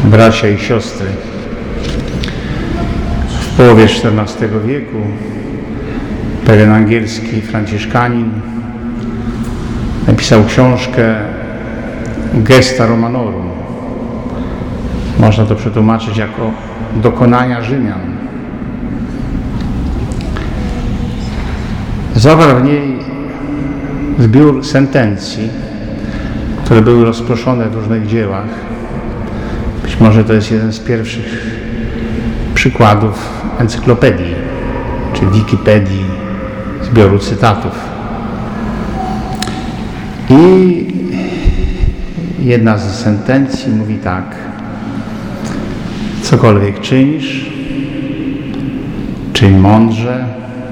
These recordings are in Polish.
Bracia i siostry, w połowie XIV wieku pewien angielski franciszkanin napisał książkę Gesta Romanorum. Można to przetłumaczyć jako dokonania Rzymian. Zawarł w niej zbiór sentencji, które były rozproszone w różnych dziełach. Być może to jest jeden z pierwszych przykładów encyklopedii, czy Wikipedii, zbioru cytatów. I jedna z sentencji mówi tak: cokolwiek czynisz, czyń mądrze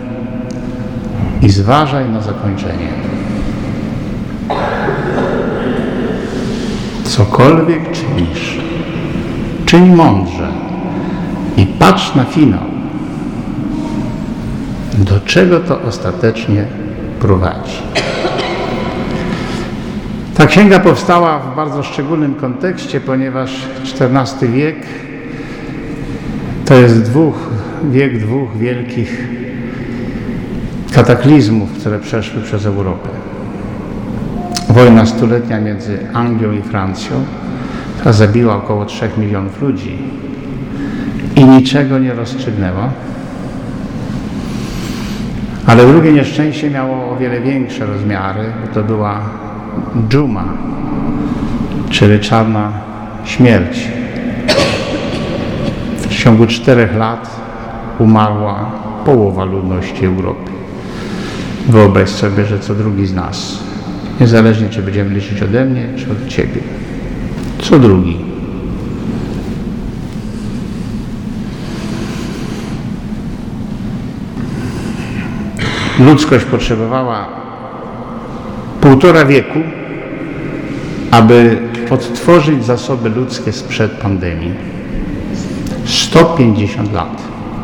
i zważaj na zakończenie. Cokolwiek czynisz, czyń mądrze i patrz na finał. Do czego to ostatecznie prowadzi? Ta księga powstała w bardzo szczególnym kontekście, ponieważ XIV wiek to jest wiek dwóch wielkich kataklizmów, które przeszły przez Europę. Wojna stuletnia między Anglią i Francją, która zabiła około 3 milionów ludzi i niczego nie rozstrzygnęła. Ale drugie nieszczęście miało o wiele większe rozmiary, bo to była dżuma, czyli czarna śmierć. W ciągu 4 lat umarła połowa ludności Europy. Wyobraź sobie, że co drugi z nas, niezależnie czy będziemy liczyć ode mnie, czy od Ciebie, co drugi. Ludzkość potrzebowała 1,5 wieku, aby odtworzyć zasoby ludzkie sprzed pandemii. 150 lat.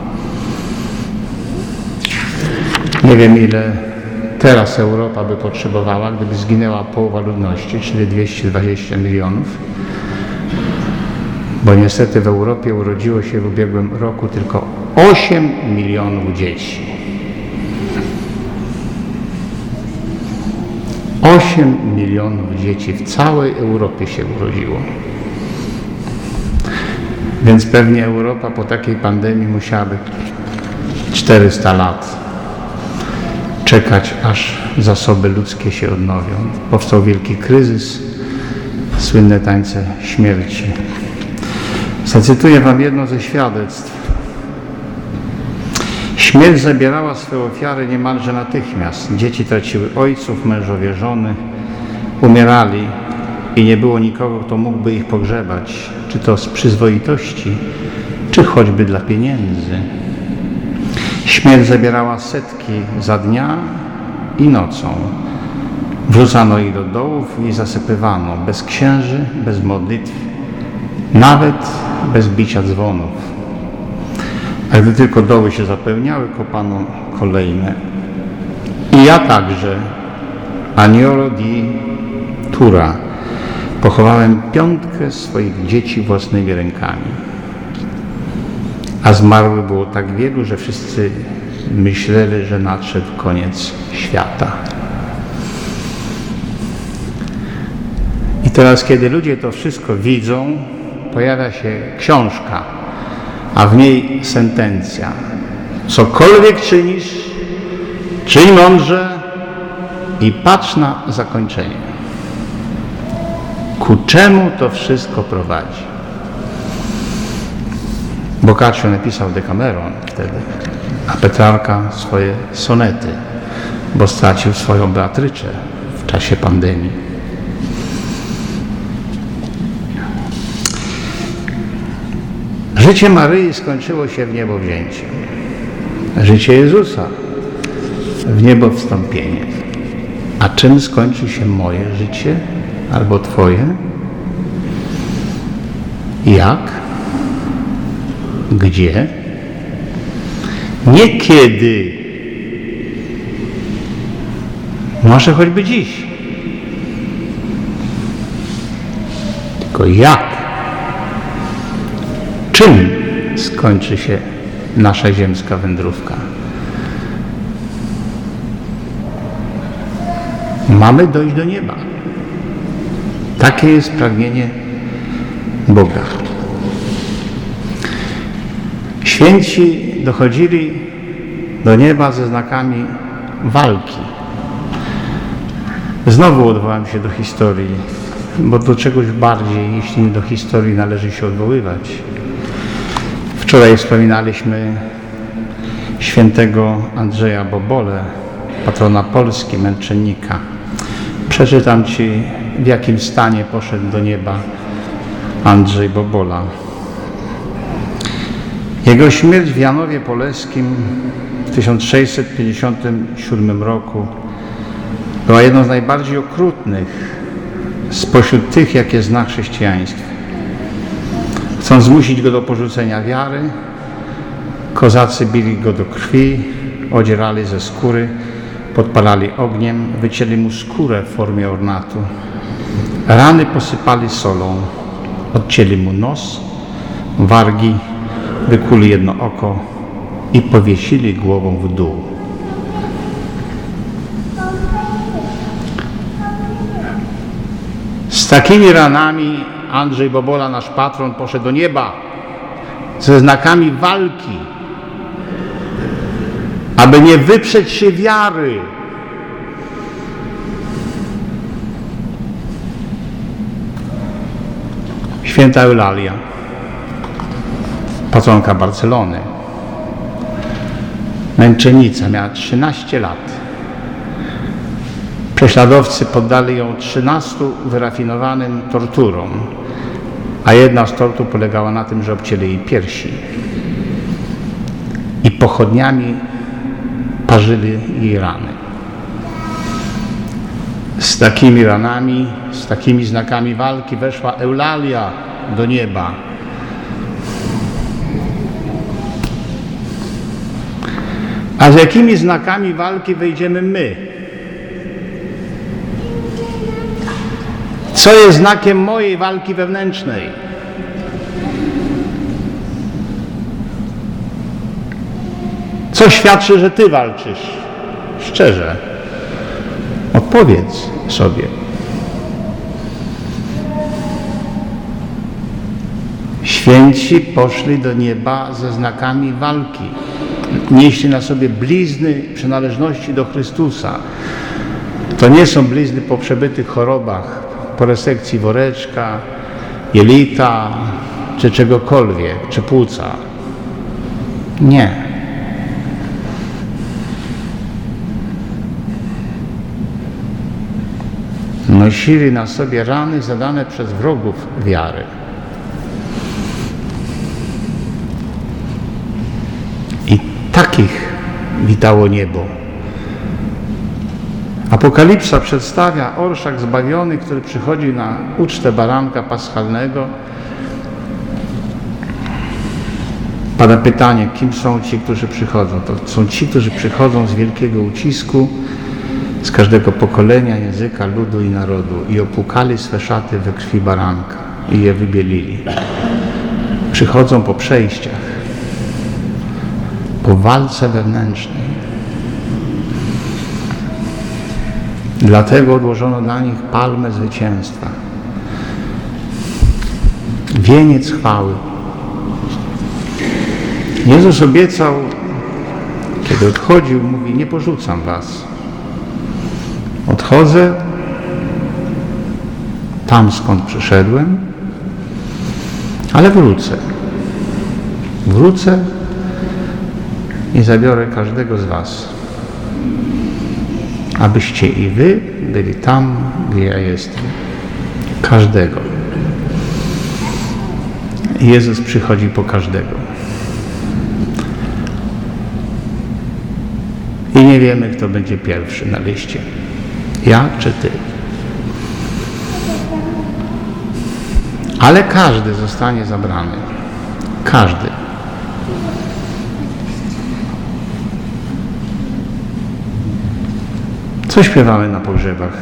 Nie wiem, ile teraz Europa by potrzebowała, gdyby zginęła połowa ludności, czyli 220 milionów. Bo niestety w Europie urodziło się w ubiegłym roku tylko 8 milionów dzieci. 8 milionów dzieci w całej Europie się urodziło. Więc pewnie Europa po takiej pandemii musiałaby 400 lat czekać, aż zasoby ludzkie się odnowią. Powstał wielki kryzys, słynne tańce śmierci. Zacytuję Wam jedno ze świadectw. Śmierć zabierała swoje ofiary niemalże natychmiast. Dzieci traciły ojców, mężowie żony, umierali i nie było nikogo, kto mógłby ich pogrzebać, czy to z przyzwoitości, czy choćby dla pieniędzy. Śmierć zabierała setki za dnia i nocą. Wrzucano ich do dołów i zasypywano, bez księży, bez modlitw, nawet bez bicia dzwonów. A gdy tylko doły się zapełniały, kopano kolejne. I ja także, Aniolo di Tura, pochowałem 5 swoich dzieci własnymi rękami. A zmarłych było tak wielu, że wszyscy myśleli, że nadszedł koniec świata. I teraz, kiedy ludzie to wszystko widzą, pojawia się książka, a w niej sentencja. Cokolwiek czynisz, czyń mądrze i patrz na zakończenie. Ku czemu to wszystko prowadzi? Boccaccio napisał Decameron wtedy, a Petrarka swoje sonety, bo stracił swoją Beatryczę w czasie pandemii. Życie Maryi skończyło się w niebowzięciem. Życie Jezusa w niebowstąpienie. A czym skończy się moje życie albo Twoje? Jak? Gdzie? Nie kiedy. Może choćby dziś. Tylko jak? Czym skończy się nasza ziemska wędrówka? Mamy dojść do nieba. Takie jest pragnienie Boga. Święci dochodzili do nieba ze znakami walki. Znowu odwołam się do historii, bo do czegoś bardziej, jeśli nie do historii, należy się odwoływać. Wczoraj wspominaliśmy świętego Andrzeja Bobolę, patrona Polski, męczennika. Przeczytam Ci, w jakim stanie poszedł do nieba Andrzej Bobola. Jego śmierć w Janowie Poleskim w 1657 roku była jedną z najbardziej okrutnych spośród tych, jakie zna chrześcijaństwo. Chcąc zmusić go do porzucenia wiary, kozacy bili go do krwi, odzierali ze skóry, podpalali ogniem, wycięli mu skórę w formie ornatu. Rany posypali solą, odcięli mu nos, wargi, wykuli jedno oko i powiesili głową w dół. Z takimi ranami Andrzej Bobola, nasz patron, poszedł do nieba ze znakami walki, aby nie wyprzeć się wiary. Święta Eulalia, patronka Barcelony, męczennica, miała 13 lat. Prześladowcy poddali ją 13 wyrafinowanym torturom, a jedna z tortur polegała na tym, że obcięli jej piersi i pochodniami parzyli jej rany. Z takimi ranami, z takimi znakami walki weszła Eulalia do nieba. A z jakimi znakami walki wejdziemy my? Co jest znakiem mojej walki wewnętrznej? Co świadczy, że Ty walczysz? Szczerze. Odpowiedz sobie. Święci poszli do nieba ze znakami walki. Nieśli na sobie blizny przynależności do Chrystusa. To nie są blizny po przebytych chorobach, po resekcji woreczka, jelita, czy czegokolwiek, czy płuca. Nie. Nosili na sobie rany zadane przez wrogów wiary. I takich witało niebo. Apokalipsa przedstawia orszak zbawiony, który przychodzi na ucztę baranka paschalnego. Pada pytanie, kim są ci, którzy przychodzą? To są ci, którzy przychodzą z wielkiego ucisku, z każdego pokolenia, języka, ludu i narodu i opłukali swe szaty we krwi baranka i je wybielili. Przychodzą po przejściach, po walce wewnętrznej. Dlatego odłożono dla nich palmę zwycięstwa. Wieniec chwały. Jezus obiecał, kiedy odchodził, mówi, nie porzucam was. Odchodzę tam, skąd przyszedłem, ale wrócę. Wrócę i zabiorę każdego z was, abyście i wy byli tam, gdzie ja jestem. Każdego. Jezus przychodzi po każdego. I nie wiemy, kto będzie pierwszy na liście. Ja czy ty. Ale każdy zostanie zabrany. Każdy. Co śpiewamy na pogrzebach?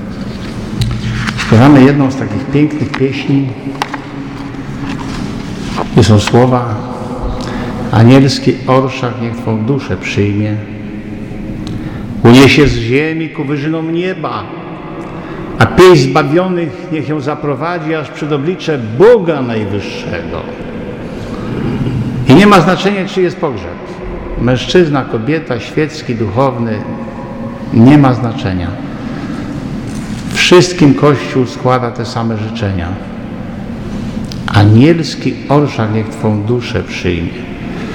Śpiewamy jedną z takich pięknych pieśni. I są słowa: anielski orszak niech Twą duszę przyjmie, uniesie z ziemi ku wyżynom nieba, a pieśń zbawionych niech ją zaprowadzi aż przed oblicze Boga Najwyższego. I nie ma znaczenia, czy jest pogrzeb. Mężczyzna, kobieta, świecki, duchowny, nie ma znaczenia. Wszystkim Kościół składa te same życzenia. Anielski orszak niech Twą duszę przyjmie,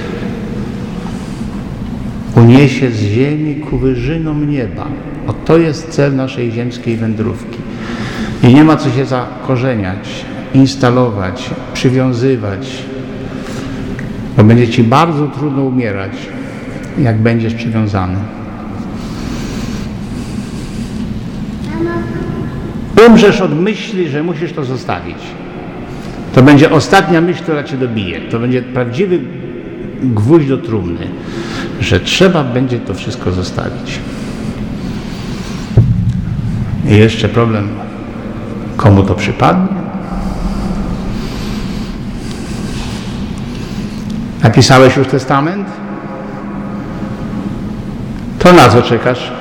uniesie z ziemi ku wyżynom nieba. To jest cel naszej ziemskiej wędrówki. I nie ma co się zakorzeniać, instalować, przywiązywać, bo będzie Ci bardzo trudno umierać, jak będziesz przywiązany. Umrzesz od myśli, że musisz to zostawić. To będzie ostatnia myśl, która Cię dobije. To będzie prawdziwy gwóźdź do trumny, że trzeba będzie to wszystko zostawić. I jeszcze problem, komu to przypadnie? Napisałeś już testament? To na co czekasz?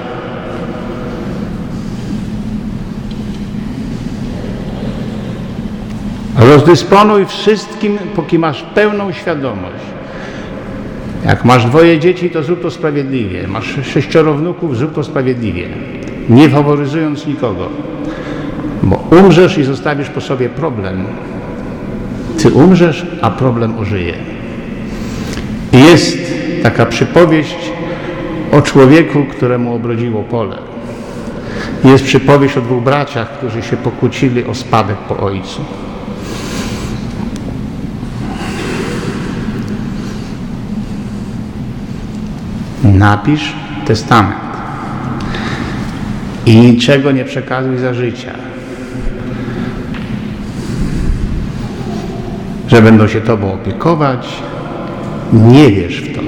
Rozdysponuj wszystkim, póki masz pełną świadomość. Jak masz 2 dzieci, to zrób to sprawiedliwie. Masz 6 wnuków, zrób to sprawiedliwie. Nie faworyzując nikogo. Bo umrzesz i zostawisz po sobie problem. Ty umrzesz, a problem ożyje. I jest taka przypowieść o człowieku, któremu obrodziło pole. Jest przypowieść o 2 braciach, którzy się pokłócili o spadek po ojcu. Napisz testament i niczego nie przekazuj za życia, że będą się Tobą opiekować. Nie wierz w to,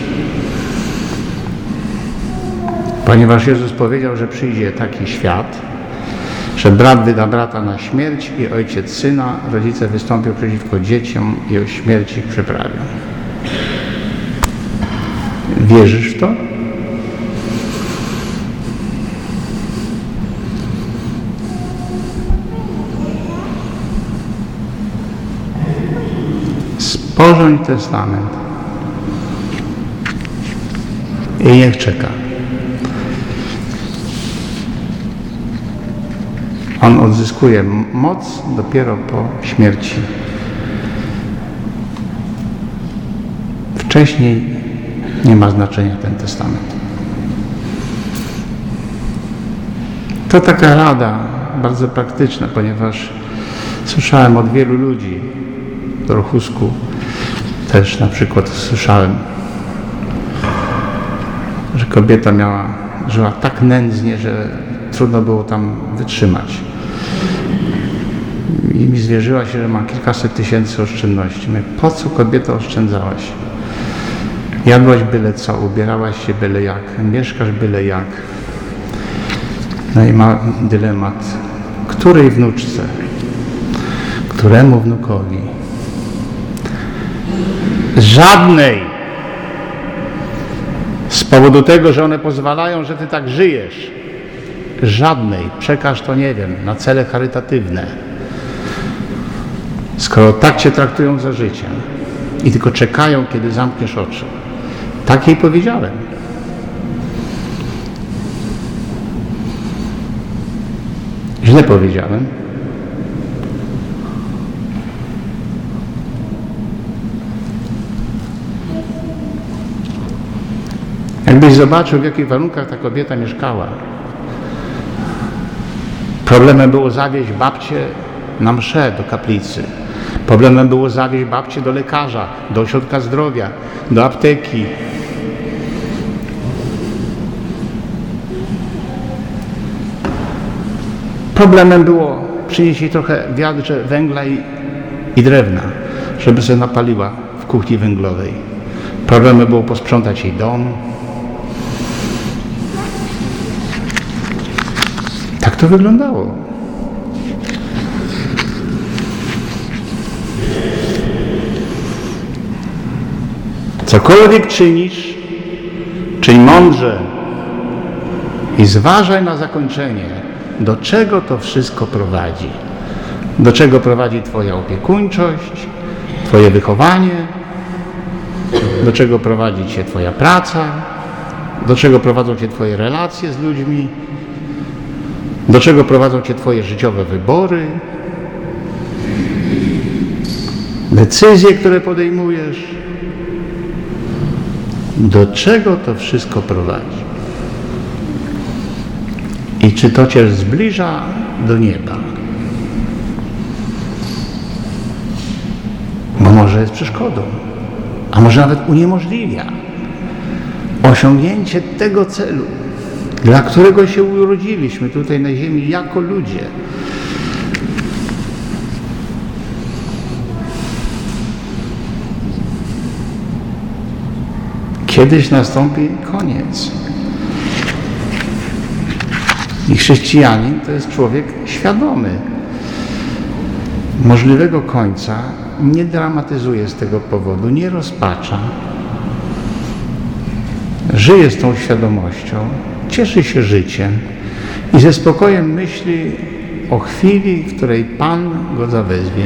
ponieważ Jezus powiedział, że przyjdzie taki świat, że brat wyda brata na śmierć i ojciec syna, rodzice wystąpią przeciwko dzieciom i o śmierć ich przyprawią. Wierzysz w to? Sporządź testament i niech czeka. On odzyskuje moc dopiero po śmierci. Wcześniej nie ma znaczenia ten testament. To taka rada bardzo praktyczna, ponieważ słyszałem od wielu ludzi w Dorchusku, też na przykład słyszałem, że kobieta żyła tak nędznie, że trudno było tam wytrzymać. I mi zwierzyła się, że ma kilkaset tysięcy oszczędności. Mówię, po co kobieto oszczędzałaś? Jadłaś byle co, ubierałaś się byle jak, mieszkasz byle jak. No i ma dylemat, której wnuczce, któremu wnukowi? Żadnej. Z powodu tego, że one pozwalają, że Ty tak żyjesz. Żadnej. Przekaż to, nie wiem, na cele charytatywne. Skoro tak Cię traktują za życia i tylko czekają, kiedy zamkniesz oczy. Tak jej powiedziałem. Źle powiedziałem. Jakbyś zobaczył, w jakich warunkach ta kobieta mieszkała. Problemem było zawieźć babcię na mszę do kaplicy. Problemem było zawieźć babcię do lekarza, do ośrodka zdrowia, do apteki. Problemem było przynieść jej trochę wiadrze węgla i drewna, żeby sobie napaliła w kuchni węglowej. Problemem było posprzątać jej dom. Tak to wyglądało. Cokolwiek czynisz, czyń mądrze i zważaj na zakończenie, do czego to wszystko prowadzi. Do czego prowadzi Twoja opiekuńczość, Twoje wychowanie, do czego prowadzi Cię Twoja praca, do czego prowadzą Cię Twoje relacje z ludźmi, do czego prowadzą Cię Twoje życiowe wybory, decyzje, które podejmujesz. Do czego to wszystko prowadzi? I czy to Cię zbliża do nieba? Bo może jest przeszkodą, a może nawet uniemożliwia osiągnięcie tego celu, dla którego się urodziliśmy tutaj na ziemi jako ludzie. Kiedyś nastąpi koniec. I chrześcijanin to jest człowiek świadomy możliwego końca, nie dramatyzuje z tego powodu, nie rozpacza. Żyje z tą świadomością, cieszy się życiem i ze spokojem myśli o chwili, w której Pan go zawezwie.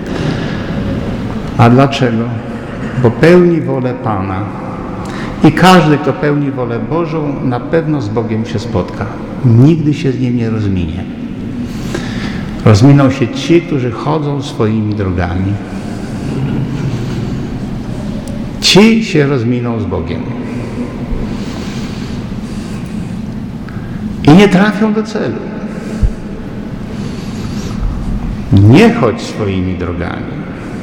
A dlaczego? Bo pełni wolę Pana. I każdy, kto pełni wolę Bożą, na pewno z Bogiem się spotka. Nigdy się z Nim nie rozminie. Rozminą się ci, którzy chodzą swoimi drogami. Ci się rozminą z Bogiem. I nie trafią do celu. Nie chodź swoimi drogami.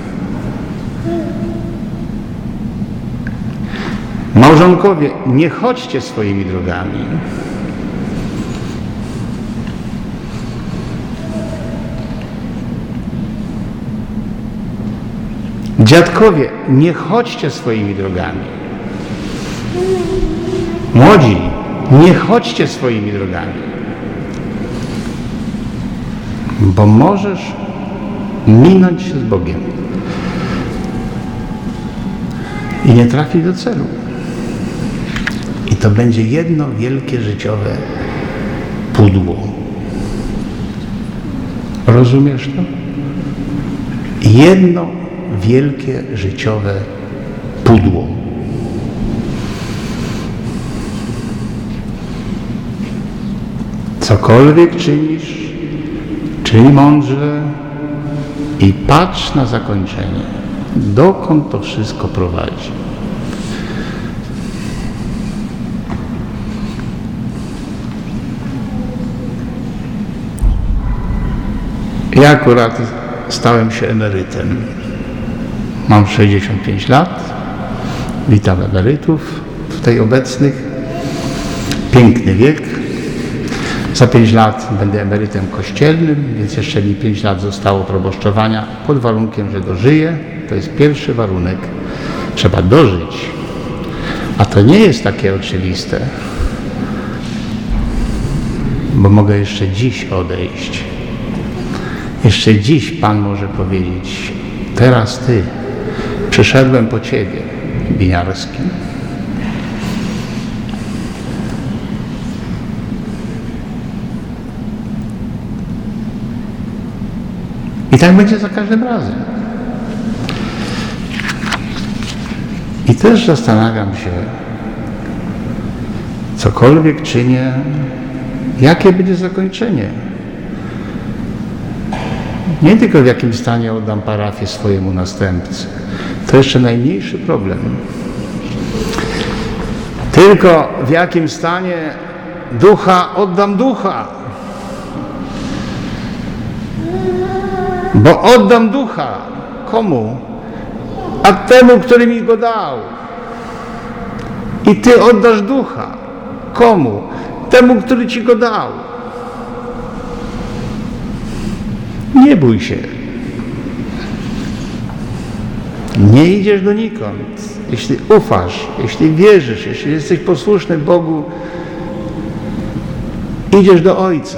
Małżonkowie, nie chodźcie swoimi drogami. Dziadkowie, nie chodźcie swoimi drogami. Młodzi, nie chodźcie swoimi drogami. Bo możesz minąć się z Bogiem i nie trafić do celu. I to będzie jedno wielkie życiowe pudło. Rozumiesz to? Jedno wielkie życiowe pudło. Cokolwiek czynisz, czyń mądrze i patrz na zakończenie. Dokąd to wszystko prowadzi? Ja akurat stałem się emerytem. Mam 65 lat. Witam emerytów tutaj obecnych. Piękny wiek. Za 5 lat będę emerytem kościelnym, więc jeszcze mi 5 lat zostało proboszczowania pod warunkiem, że dożyję. To jest pierwszy warunek. Trzeba dożyć. A to nie jest takie oczywiste. Bo mogę jeszcze dziś odejść. Jeszcze dziś Pan może powiedzieć: teraz Ty, przyszedłem po Ciebie, Winiarski. I tak będzie za każdym razem. I też zastanawiam się, cokolwiek czynię, jakie będzie zakończenie. Nie tylko w jakim stanie oddam parafię swojemu następcy. To jeszcze najmniejszy problem. Tylko w jakim stanie ducha oddam ducha. Bo oddam ducha. Komu? A temu, który mi go dał. I Ty oddasz ducha. Komu? Temu, który Ci go dał. Nie bój się. Nie idziesz donikąd. Jeśli ufasz, jeśli wierzysz, jeśli jesteś posłuszny Bogu, idziesz do Ojca.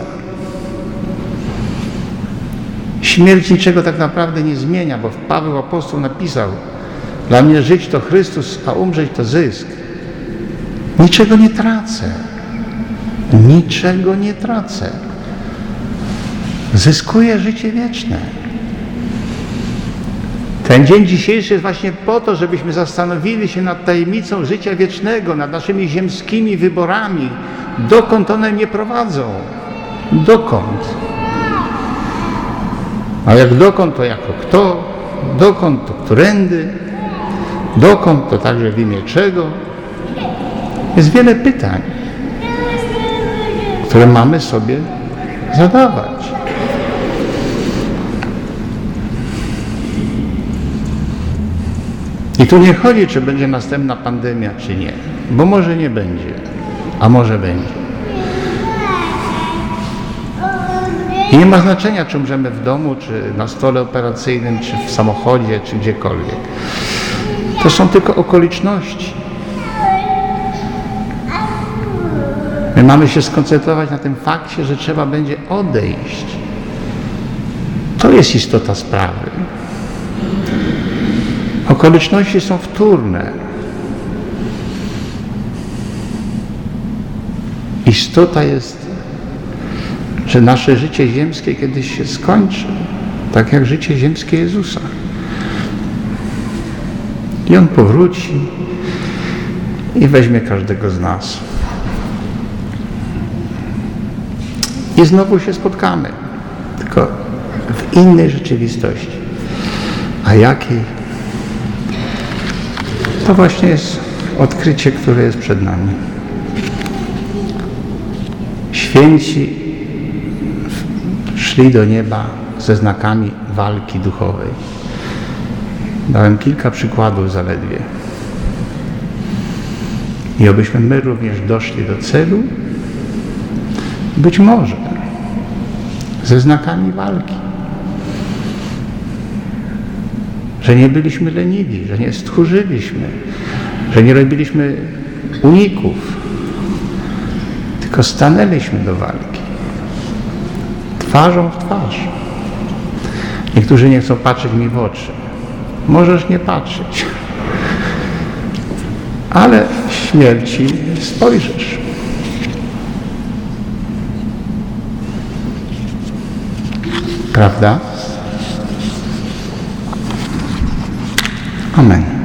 Śmierć niczego tak naprawdę nie zmienia, bo Paweł apostoł napisał, Dla mnie żyć to Chrystus, a umrzeć to zysk. Niczego nie tracę. Niczego nie tracę. Zyskuję życie wieczne. Ten dzień dzisiejszy jest właśnie po to, żebyśmy zastanowili się nad tajemnicą życia wiecznego, nad naszymi ziemskimi wyborami. Dokąd one mnie prowadzą? Dokąd? A jak dokąd, to jako kto? Dokąd, to którędy? Dokąd, to także w imię czego? Jest wiele pytań, które mamy sobie zadawać. I tu nie chodzi, czy będzie następna pandemia, czy nie. Bo może nie będzie, a może będzie. I nie ma znaczenia, czy umrzemy w domu, czy na stole operacyjnym, czy w samochodzie, czy gdziekolwiek. To są tylko okoliczności. My mamy się skoncentrować na tym fakcie, że trzeba będzie odejść. To jest istota sprawy. Okoliczności są wtórne. Istota jest, że nasze życie ziemskie kiedyś się skończy, tak jak życie ziemskie Jezusa. I On powróci i weźmie każdego z nas. I znowu się spotkamy, tylko w innej rzeczywistości. A jakiej? To właśnie jest odkrycie, które jest przed nami. Święci szli do nieba ze znakami walki duchowej. Dałem kilka przykładów zaledwie. I obyśmy my również doszli do celu, być może ze znakami walki. Że nie byliśmy leniwi, że nie stchórzyliśmy, że nie robiliśmy uników, tylko stanęliśmy do walki. Twarzą w twarz. Niektórzy nie chcą patrzeć mi w oczy. Możesz nie patrzeć. Ale w śmierci spojrzysz. Prawda? Amen.